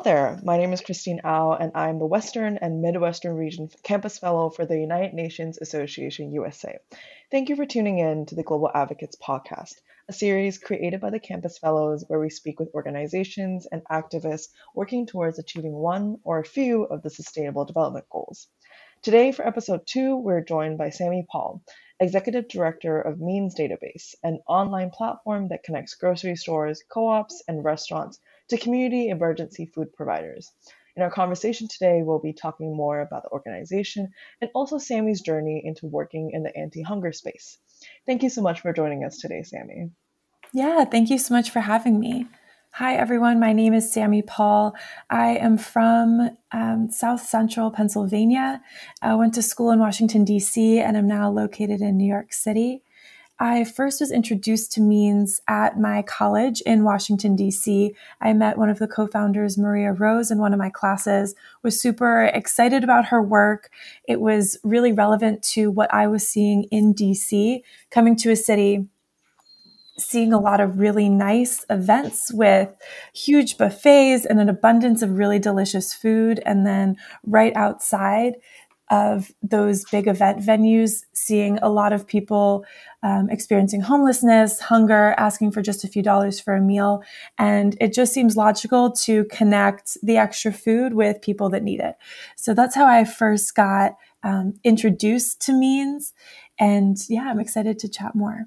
Hello there. My name is Christine Au, and I'm the Western and Midwestern Region Campus Fellow for the United Nations Association USA. Thank you for tuning in to the Global Advocates Podcast, a series created by the Campus Fellows where we speak with organizations and activists working towards achieving one or a few of the Sustainable Development Goals. Today, for episode 2, we're joined by Sammy Paul, Executive Director of Means Database, an online platform that connects grocery stores, co-ops, and restaurants to community emergency food providers. In our conversation today, we'll be talking more about the organization and also Sammy's journey into working in the anti-hunger space. Thank you so much for joining us today, Sammy. Yeah, thank you so much for having me. Hi, everyone. My name is Sammy Paul. I am from South Central Pennsylvania. I went to school in Washington, D.C., and I'm now located in New York City. I first was introduced to Means at my college in Washington, D.C. I met one of the co-founders, Maria Rose, in one of my classes, was super excited about her work. It was really relevant to what I was seeing in D.C., coming to a city, seeing a lot of really nice events with huge buffets and an abundance of really delicious food. And then right outside of those big event venues, seeing a lot of people experiencing homelessness, hunger, asking for just a few dollars for a meal. And it just seems logical to connect the extra food with people that need it. So that's how I first got introduced to Means. And yeah, I'm excited to chat more.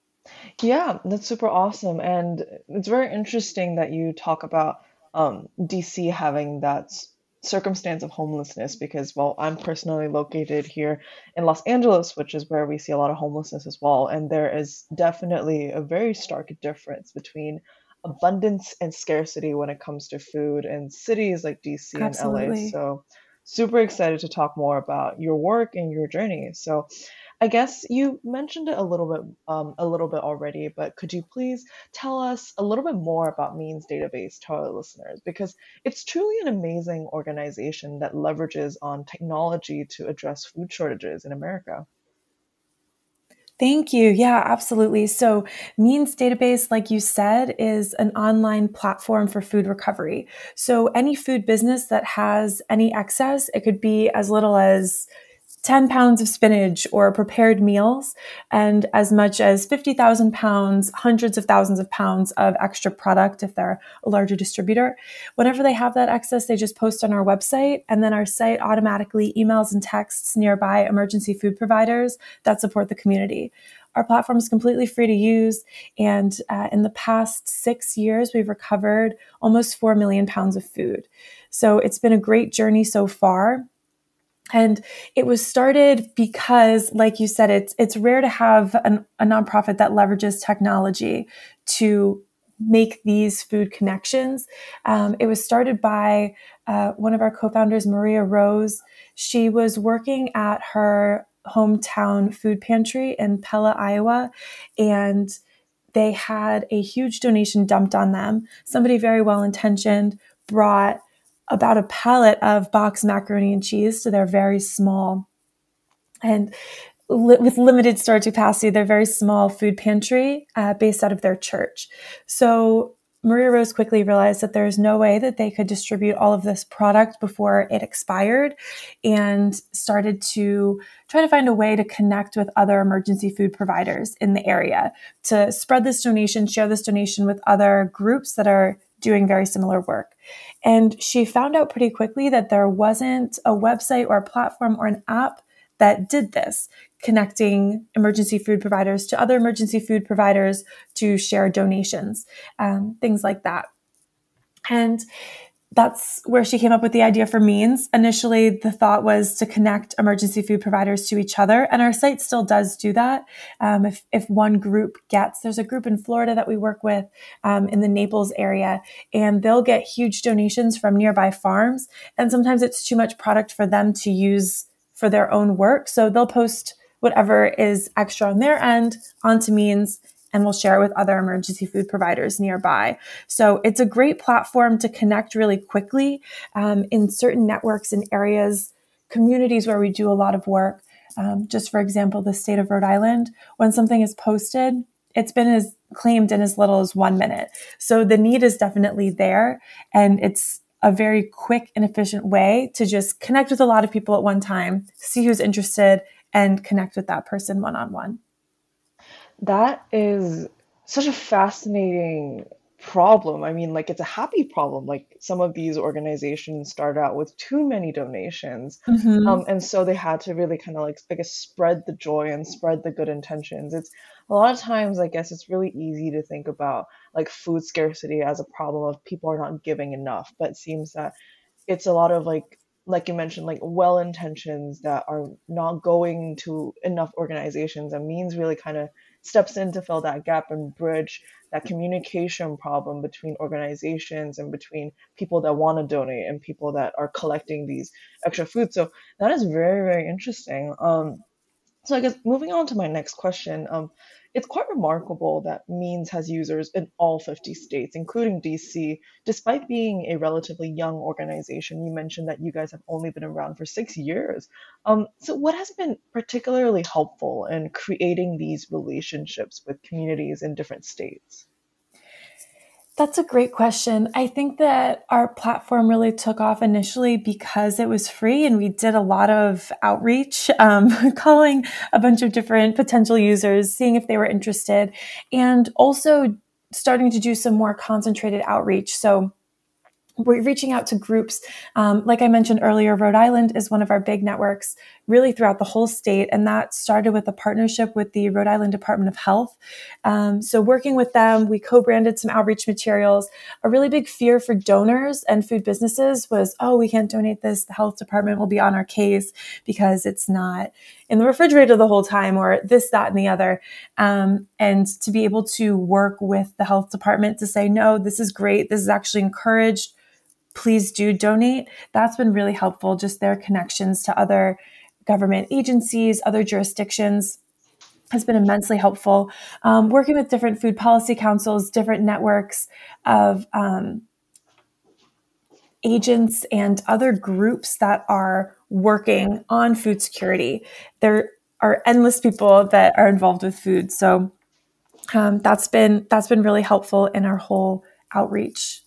Yeah, that's super awesome. And it's very interesting that you talk about DC having that circumstance of homelessness because, well, I'm personally located here in Los Angeles, which is where we see a lot of homelessness as well. And there is definitely a very stark difference between abundance and scarcity when it comes to food in cities like DC and LA. Absolutely. So, super excited to talk more about your work and your journey. So, I guess you mentioned it a little bit already, but could you please tell us a little bit more about Means Database to our listeners? Because it's truly an amazing organization that leverages on technology to address food shortages in America. Thank you. Yeah, absolutely. So Means Database, like you said, is an online platform for food recovery. So any food business that has any excess, it could be as little as 10 pounds of spinach or prepared meals, and as much as 50,000 pounds, hundreds of thousands of pounds of extra product if they're a larger distributor. Whenever they have that excess, they just post on our website, and then our site automatically emails and texts nearby emergency food providers that support the community. Our platform is completely free to use, and in the past 6 years, we've recovered almost 4 million pounds of food. So it's been a great journey so far. And it was started because, like you said, it's rare to have a nonprofit that leverages technology to make these food connections. It was started by one of our co-founders, Maria Rose. She was working at her hometown food pantry in Pella, Iowa, and they had a huge donation dumped on them. Somebody very well-intentioned brought about a pallet of boxed macaroni and cheese. So they're very small and with limited storage capacity. They're very small food pantry based out of their church. So Maria Rose quickly realized that there's no way that they could distribute all of this product before it expired, and started to try to find a way to connect with other emergency food providers in the area to spread this donation, share this donation with other groups that are doing very similar work. And she found out pretty quickly that there wasn't a website or a platform or an app that did this, connecting emergency food providers to other emergency food providers to share donations, things like that. And that's where she came up with the idea for Means. Initially, the thought was to connect emergency food providers to each other, and our site still does do that. If one group there's a group in Florida that we work with in the Naples area, and they'll get huge donations from nearby farms, and sometimes it's too much product for them to use for their own work, so they'll post whatever is extra on their end onto Means, and we'll share it with other emergency food providers nearby. So it's a great platform to connect really quickly in certain networks and areas, communities where we do a lot of work. Just for example, the state of Rhode Island, when something is posted, it's been claimed in as little as 1 minute. So the need is definitely there, and it's a very quick and efficient way to just connect with a lot of people at one time, see who's interested, and connect with that person one-on-one. That is such a fascinating problem. I mean, like, it's a happy problem. Like, some of these organizations start out with too many donations. Mm-hmm. And so they had to really kind of like, I guess, spread the joy and spread the good intentions. It's a lot of times, I guess, it's really easy to think about like food scarcity as a problem of people are not giving enough, but it seems that it's a lot of like you mentioned, like well intentions that are not going to enough organizations, and means really kind of steps in to fill that gap and bridge that communication problem between organizations and between people that want to donate and people that are collecting these extra food. So that is very, very interesting. So I guess moving on to my next question, it's quite remarkable that Means has users in all 50 states, including DC, despite being a relatively young organization. You mentioned that you guys have only been around for 6 years. So what has been particularly helpful in creating these relationships with communities in different states? That's a great question. I think that our platform really took off initially because it was free and we did a lot of outreach, calling a bunch of different potential users, seeing if they were interested, and also starting to do some more concentrated outreach. So we're reaching out to groups. Like I mentioned earlier, Rhode Island is one of our big networks really throughout the whole state. And that started with a partnership with the Rhode Island Department of Health. So working with them, we co-branded some outreach materials. A really big fear for donors and food businesses was, oh, we can't donate this. The health department will be on our case because it's not in the refrigerator the whole time, or this, that, and the other. And to be able to work with the health department to say, no, this is great. This is actually encouraged. Please do donate. That's been really helpful. Just their connections to other government agencies, other jurisdictions has been immensely helpful. Working with different food policy councils, different networks of agents and other groups that are working on food security. There are endless people that are involved with food. So that's been really helpful in our whole outreach.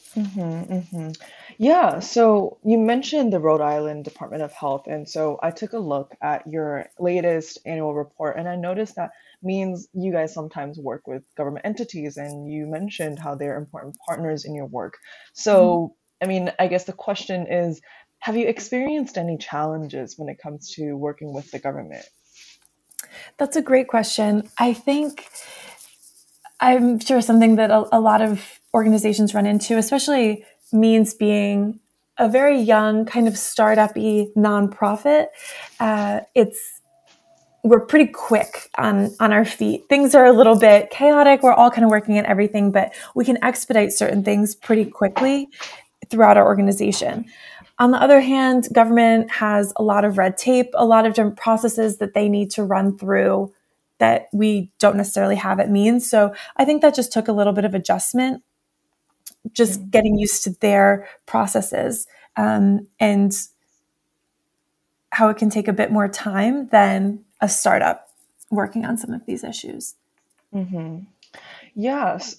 Yeah, so you mentioned the Rhode Island Department of Health, and so I took a look at your latest annual report, and I noticed that means you guys sometimes work with government entities, and you mentioned how they're important partners in your work. So, I mean, I guess the question is, have you experienced any challenges when it comes to working with the government? That's a great question. I think I'm sure something that a lot of organizations run into, especially Means being a very young kind of startup-y nonprofit. It's we're pretty quick on our feet. Things are a little bit chaotic. We're all kind of working on everything, but we can expedite certain things pretty quickly throughout our organization. On the other hand, government has a lot of red tape, a lot of different processes that they need to run through that we don't necessarily have at Means. So I think that just took a little bit of adjustment, just getting used to their processes, and how it can take a bit more time than a startup working on some of these issues. Mm-hmm. Yes,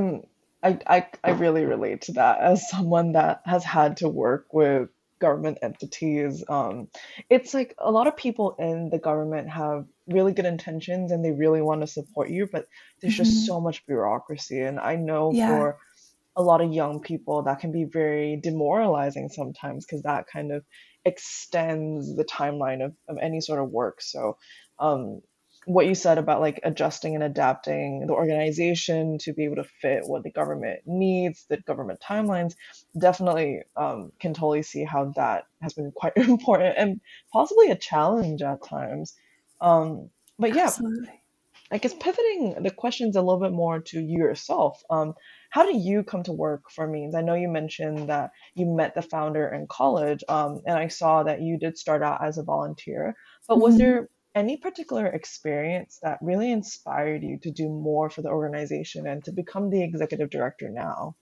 I really relate to that as someone that has had to work with government entities. It's like a lot of people in the government have really good intentions and they really want to support you, but there's just Mm-hmm. so much bureaucracy. And I know Yeah, for a lot of young people that can be very demoralizing sometimes because that kind of extends the timeline of any sort of work. So um, what you said about like adjusting and adapting the organization to be able to fit what the government needs, the government timelines, definitely can totally see how that has been quite important and possibly a challenge at times. But yeah, absolutely. I guess pivoting the questions a little bit more to you yourself, how did you come to work for Means? I know you mentioned that you met the founder in college, and I saw that you did start out as a volunteer. But was Mm-hmm. there any particular experience that really inspired you to do more for the organization and to become the executive director now?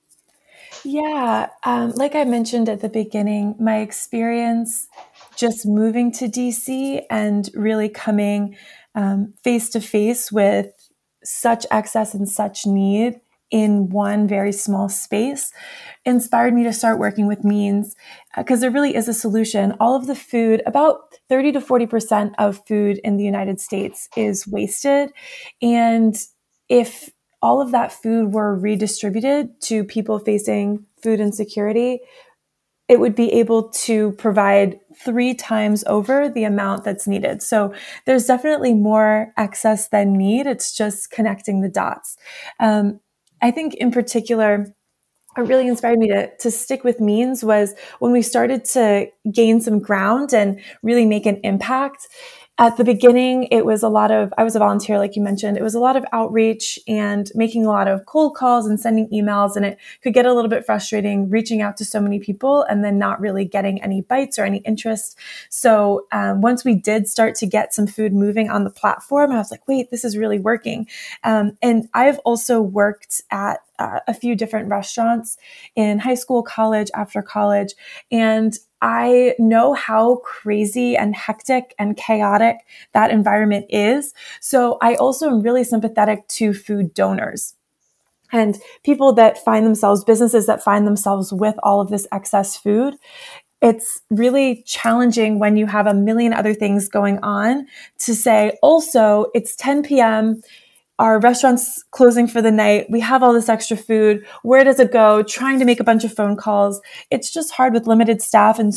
Yeah, like I mentioned at the beginning, my experience just moving to DC and really coming face to face with such excess and such need in one very small space inspired me to start working with Means, because there really is a solution. All of the food, about 30 to 40% of food in the United States is wasted. And if all of that food were redistributed to people facing food insecurity, it would be able to provide 3 times over the amount that's needed. So there's definitely more excess than need. It's just connecting the dots. I think in particular, what really inspired me to stick with Means was when we started to gain some ground and really make an impact. At the beginning, it was I was a volunteer, like you mentioned. It was a lot of outreach and making a lot of cold calls and sending emails. And it could get a little bit frustrating reaching out to so many people and then not really getting any bites or any interest. So once we did start to get some food moving on the platform, I was like, wait, this is really working. And I've also worked at a few different restaurants in high school, college, after college. And I know how crazy and hectic and chaotic that environment is. So I also am really sympathetic to food donors and people that find themselves, businesses that find themselves with all of this excess food. It's really challenging when you have a million other things going on to say, also, it's 10 p.m. Our restaurant's closing for the night. We have all this extra food. Where does it go? Trying to make a bunch of phone calls. It's just hard with limited staff and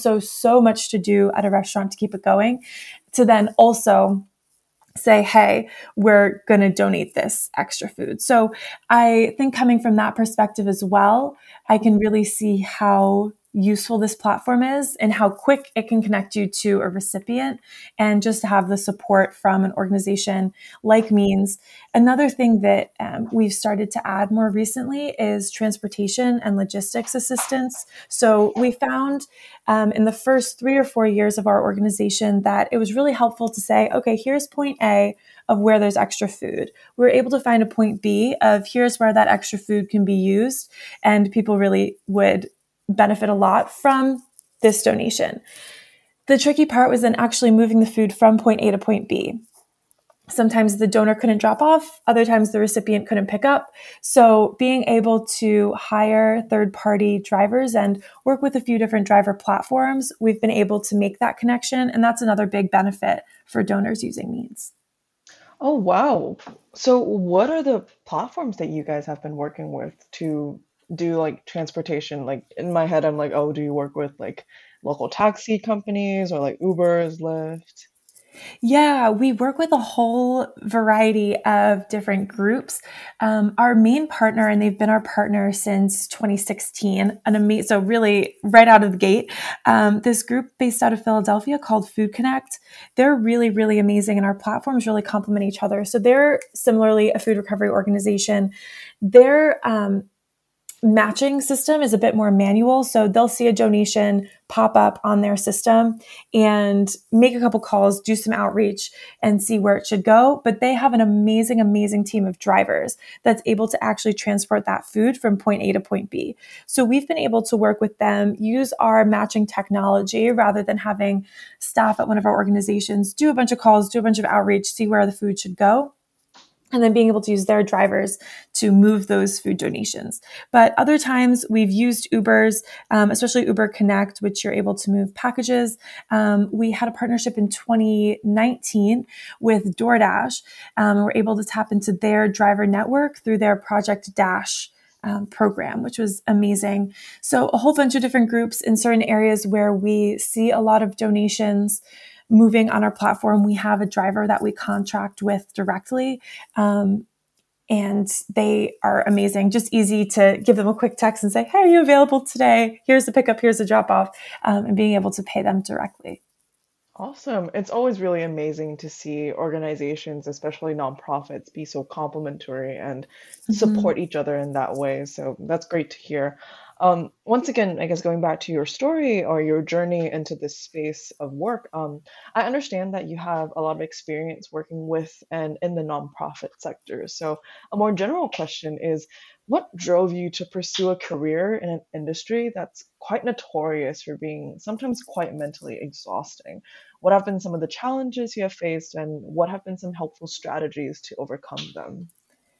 so much to do at a restaurant to keep it going, to then also say, hey, we're going to donate this extra food. So I think coming from that perspective as well, I can really see how useful this platform is and how quick it can connect you to a recipient, and just to have the support from an organization like Means. Another thing that we've started to add more recently is transportation and logistics assistance. So we found in the first 3 or 4 years of our organization that it was really helpful to say, okay, here's point A of where there's extra food. We were able to find a point B of here's where that extra food can be used, and people really would benefit a lot from this donation. The tricky part was then actually moving the food from point A to point B. Sometimes the donor couldn't drop off. Other times the recipient couldn't pick up. So being able to hire third-party drivers and work with a few different driver platforms, we've been able to make that connection. And that's another big benefit for donors using Means. Oh, wow. So, what are the platforms that you guys have been working with to do like transportation? Like in my head, I'm like, oh, do you work with like local taxi companies or like Ubers, Lyft? Yeah, we work with a whole variety of different groups. Our main partner, and they've been our partner since 2016, so really right out of the gate, this group based out of Philadelphia called Food Connect. They're really, really amazing, and our platforms really complement each other. So they're similarly a food recovery organization. They're matching system is a bit more manual. So they'll see a donation pop up on their system and make a couple calls, do some outreach and see where it should go. But they have an amazing team of drivers that's able to actually transport that food from point A to point B. So we've been able to work with them, use our matching technology rather than having staff at one of our organizations do a bunch of calls, do a bunch of outreach, see where the food should go, and then being able to use their drivers to move those food donations. But other times we've used Ubers, especially Uber Connect, which you're able to move packages. We had a partnership in 2019 with DoorDash. We're able to tap into their driver network through their Project Dash program, which was amazing. So a whole bunch of different groups in certain areas where we see a lot of donations moving on our platform. We have a driver that we contract with directly. And they are amazing. Just easy to give them a quick text and say, hey, are you available today? Here's the pickup, here's the drop off, and being able to pay them directly. Awesome. It's always really amazing to see organizations, especially nonprofits, be so complementary and Mhm. support each other in that way. So that's great to hear. Once again, I guess going back to your story or your journey into this space of work, I understand that you have a lot of experience working with and in the nonprofit sector. So a more general question is, what drove you to pursue a career in an industry that's quite notorious for being sometimes quite mentally exhausting? What have been some of the challenges you have faced, and what have been some helpful strategies to overcome them?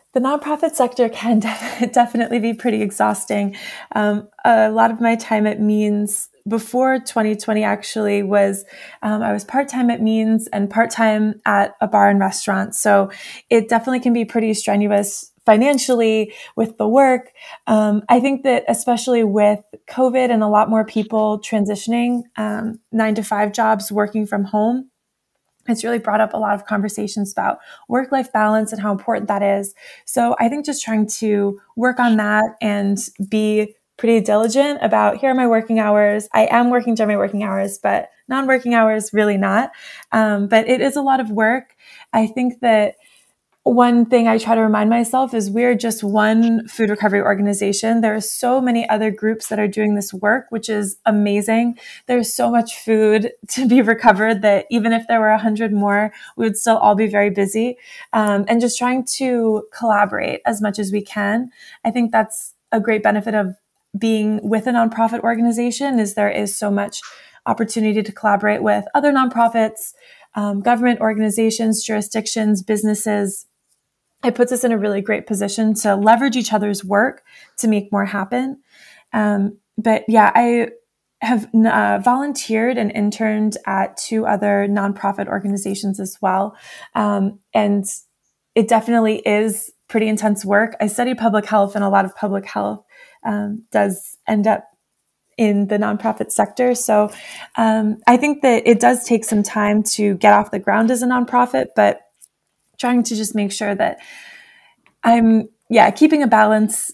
The nonprofit sector can definitely be pretty exhausting. A lot of my time at Means before 2020 actually was, I was part-time at Means and part-time at a bar and restaurant. So it definitely can be pretty strenuous financially with the work. I think that especially with COVID and a lot more people transitioning 9 to 5 jobs working from home, it's really brought up a lot of conversations about work-life balance and how important that is. So I think just trying to work on that and be pretty diligent about here are my working hours. I am working during my working hours, but non-working hours, really not. But it is a lot of work. I think that one thing I try to remind myself is we're just one food recovery organization. There are so many other groups that are doing this work, which is amazing. There's so much food to be recovered that even if there were 100 more, we would still all be very busy. And just trying to collaborate as much as we can. I think that's a great benefit of being with a nonprofit organization is there is so much opportunity to collaborate with other nonprofits, government organizations, jurisdictions, businesses. It puts us in a really great position to leverage each other's work to make more happen. But yeah, I have volunteered and interned at 2 other nonprofit organizations as well. And it definitely is pretty intense work. I study public health, and a lot of public health does end up in the nonprofit sector. So I think that it does take some time to get off the ground as a nonprofit, but trying to just make sure that I'm, keeping a balance,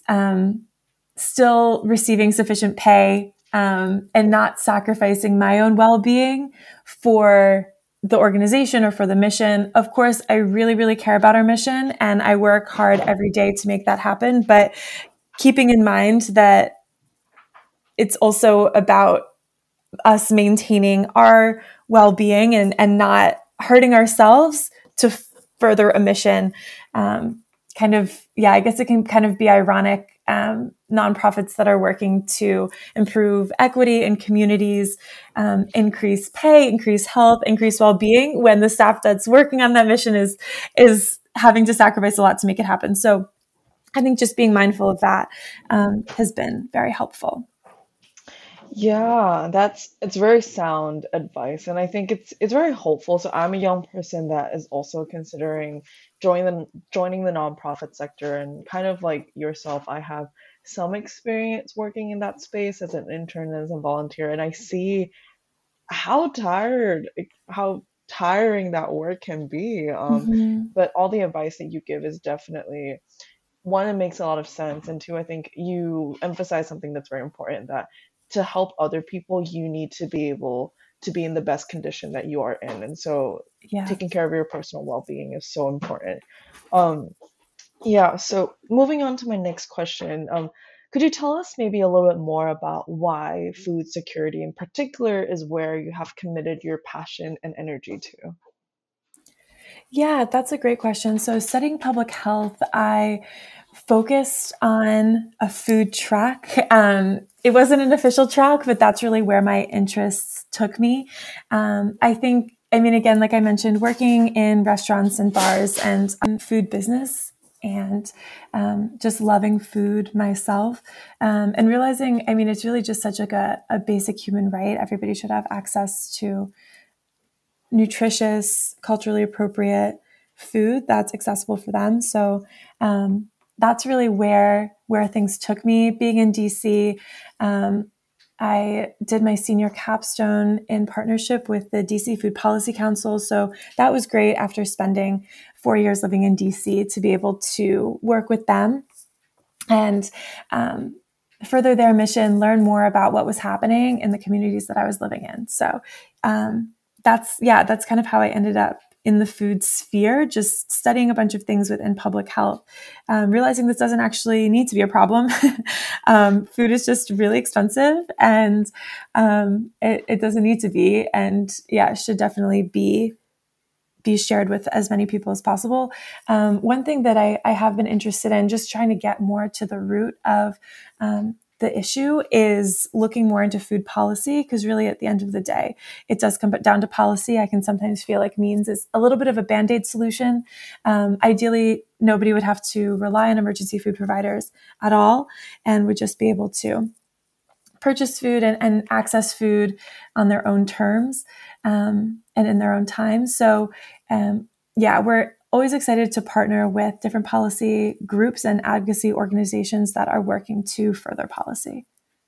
still receiving sufficient pay, and not sacrificing my own well-being for the organization or for the mission. Of course, I really, really care about our mission and I work hard every day to make that happen. But keeping in mind that it's also about us maintaining our well-being and not hurting ourselves to further a mission. I guess it can kind of be ironic. Nonprofits that are working to improve equity in communities, increase pay, increase health, increase well-being, when the staff that's working on that mission is having to sacrifice a lot to make it happen. So I think just being mindful of that has been very helpful. Yeah, it's very sound advice, and I think it's very hopeful. So I'm a young person that is also considering joining the nonprofit sector, and kind of like yourself, I have some experience working in that space as an intern, as a volunteer, and I see how tiring that work can be. Mm-hmm. But all the advice that you give is definitely one, it makes a lot of sense, and two, I think you emphasize something that's very important, that to help other people, you need to be able to be in the best condition that you are in. And so Yeah. taking care of your personal well-being is so important. Um, yeah, so moving on to my next question, could you tell us maybe a little bit more about why food security in particular is where you have committed your passion and energy to? Yeah, that's a great question. So, studying public health, I focused on a food track. It wasn't an official track, but that's really where my interests took me. Again, like I mentioned, working in restaurants and bars and food business, and just loving food myself, and realizing, it's really just such like a basic human right. Everybody should have access to nutritious, culturally appropriate food that's accessible for them. So that's really where things took me. Being in DC, I did my senior capstone in partnership with the DC Food Policy Council. So that was great after spending 4 years living in DC to be able to work with them and further their mission, learn more about what was happening in the communities that I was living in. So that's kind of how I ended up in the food sphere, just studying a bunch of things within public health, realizing this doesn't actually need to be a problem. Food is just really expensive, and it doesn't need to be. And it should definitely be shared with as many people as possible. One thing that I have been interested in, just trying to get more to the root of the issue is looking more into food policy, because really at the end of the day, it does come down to policy. I can sometimes feel like means is a little bit of a Band-Aid solution. Ideally, nobody would have to rely on emergency food providers at all and would just be able to purchase food and access food on their own terms and in their own time. So we're always excited to partner with different policy groups and advocacy organizations that are working to further policy.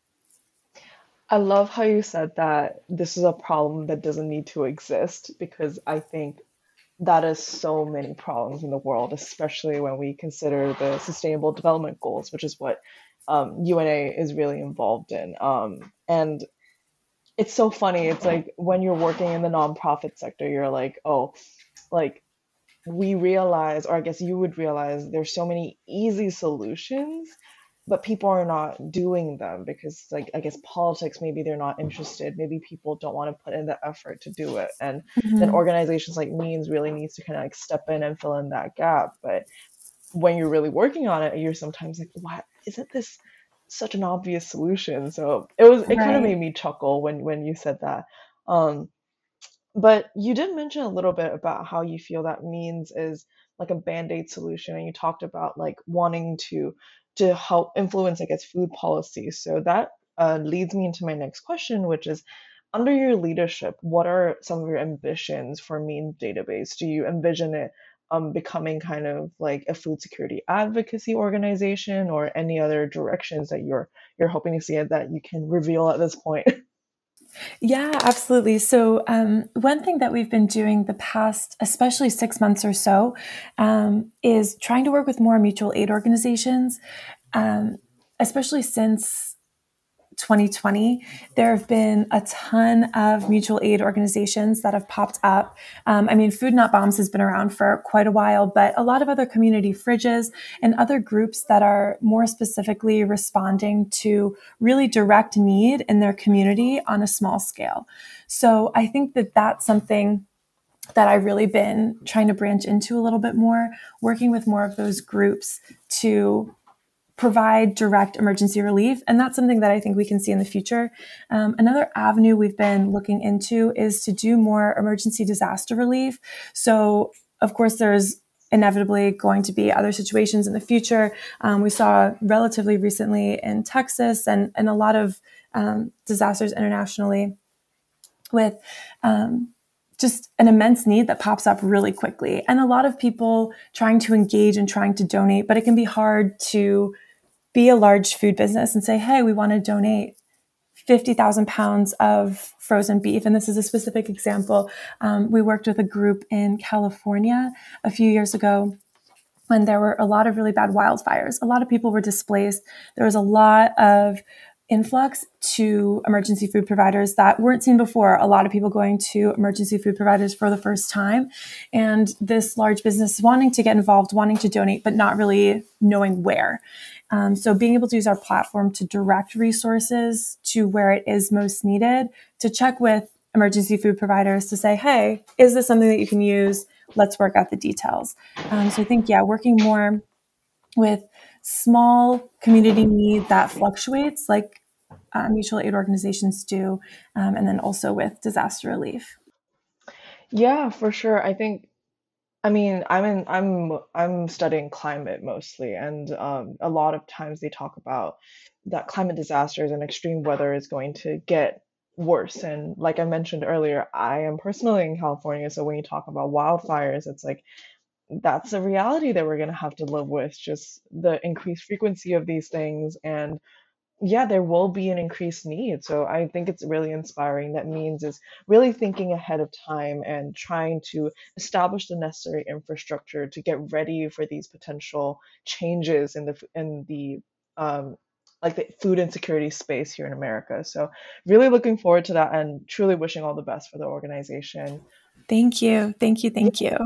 I love how you said that this is a problem that doesn't need to exist, because I think that is so many problems in the world, especially when we consider the Sustainable Development Goals, which is what UNA is really involved in. And it's so funny. It's like when you're working in the nonprofit sector, you're like, oh, like we realize, or I guess you would realize, there's so many easy solutions, but people are not doing them because, like, I guess politics, maybe they're not interested. Maybe people don't want to put in the effort to do it. And then Mm-hmm. organizations like Means really needs to kind of like step in and fill in that gap. But when you're really working on it, you're sometimes like, why isn't this such an obvious solution? So it kind of Right. made me chuckle when you said that. Um, but you did mention a little bit about how you feel that Means is like a band-aid solution, and you talked about like wanting to help influence, I guess, food policy. So that leads me into my next question, which is, under your leadership, what are some of your ambitions for Means database? Do you envision it becoming kind of like a food security advocacy organization, or any other directions that you're hoping to see it that you can reveal at this point? Yeah, absolutely. So, one thing that we've been doing the past, especially 6 months or so, is trying to work with more mutual aid organizations, especially since 2020. There have been a ton of mutual aid organizations that have popped up. Food Not Bombs has been around for quite a while, but a lot of other community fridges and other groups that are more specifically responding to really direct need in their community on a small scale. So I think that that's something that I've really been trying to branch into a little bit more, working with more of those groups to provide direct emergency relief. And that's something that I think we can see in the future. Another avenue we've been looking into is to do more emergency disaster relief. So, of course, there's inevitably going to be other situations in the future. We saw relatively recently in Texas and a lot of disasters internationally with just an immense need that pops up really quickly. And a lot of people trying to engage and trying to donate, but it can be hard to be a large food business and say, hey, we want to donate 50,000 pounds of frozen beef. And this is a specific example. We worked with a group in California a few years ago when there were a lot of really bad wildfires. A lot of people were displaced. There was a lot of influx to emergency food providers that weren't seen before. A lot of people going to emergency food providers for the first time. And this large business wanting to get involved, wanting to donate, but not really knowing where. So being able to use our platform to direct resources to where it is most needed, to check with emergency food providers to say, hey, is this something that you can use? Let's work out the details. So I think, working more with small community need that fluctuates like mutual aid organizations do, and then also with disaster relief. Yeah, for sure. I mean, I'm studying climate mostly, and a lot of times they talk about that climate disasters and extreme weather is going to get worse. And like I mentioned earlier, I am personally in California, so when you talk about wildfires, it's like that's a reality that we're going to have to live with, just the increased frequency of these things. And yeah, there will be an increased need. So I think it's really inspiring. That Means is really thinking ahead of time and trying to establish the necessary infrastructure to get ready for these potential changes in the um, like the food insecurity space here in America. So really looking forward to that, and truly wishing all the best for the organization. Thank you. Thank you. Yeah. Thank you.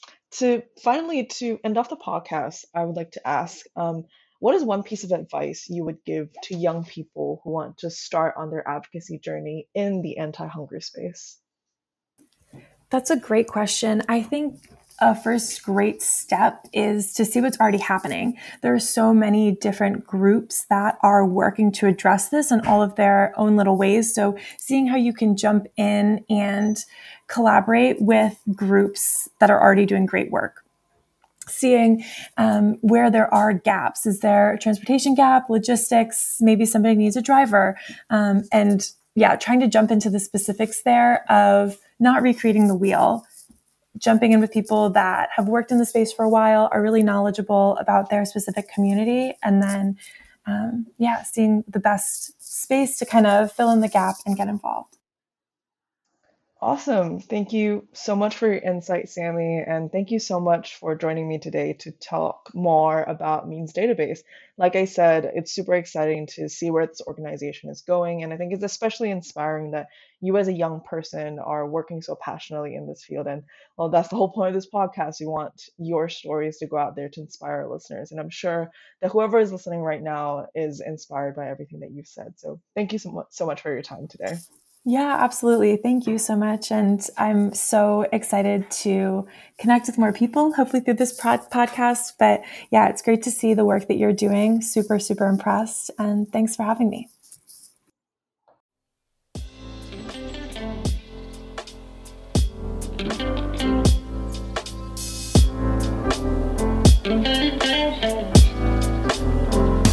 To end off the podcast, I would like to ask, what is one piece of advice you would give to young people who want to start on their advocacy journey in the anti-hunger space? That's a great question. I think a first great step is to see what's already happening. There are so many different groups that are working to address this in all of their own little ways. So seeing how you can jump in and collaborate with groups that are already doing great work. Seeing where there are gaps. Is there a transportation gap, logistics, maybe somebody needs a driver? And yeah, trying to jump into the specifics there of not recreating the wheel, jumping in with people that have worked in the space for a while, are really knowledgeable about their specific community, and then, seeing the best space to kind of fill in the gap and get involved. Awesome. Thank you so much for your insight, Sammy. And thank you so much for joining me today to talk more about Means Database. Like I said, it's super exciting to see where this organization is going. And I think it's especially inspiring that you, as a young person, are working so passionately in this field. And well, that's the whole point of this podcast. We want your stories to go out there to inspire our listeners. And I'm sure that whoever is listening right now is inspired by everything that you've said. So thank you so much for your time today. Yeah, absolutely. Thank you so much. And I'm so excited to connect with more people, hopefully through this podcast. But yeah, it's great to see the work that you're doing. Super, super impressed. And thanks for having me.